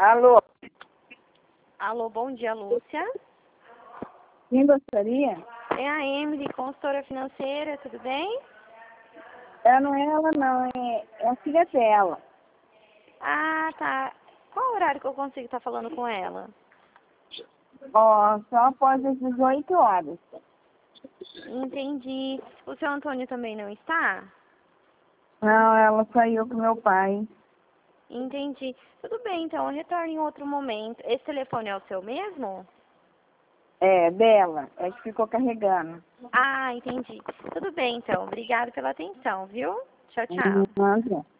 Alô? Alô, bom dia, Lúcia. Quem gostaria? É a Emily, consultora financeira, tudo bem? Não é ela, não. É a filha dela. Ah, tá. Qual horário que eu consigo estar falando com ela? Ó, só após as 18 horas. Entendi. O seu Antônio também não está? Não, ela saiu com meu pai. Entendi. Tudo bem, então, eu retorno em outro momento. Esse telefone é o seu mesmo? É, dela. É que ficou carregando. Ah, entendi. Tudo bem, então. Obrigada pela atenção, viu? Tchau, tchau. Uhum.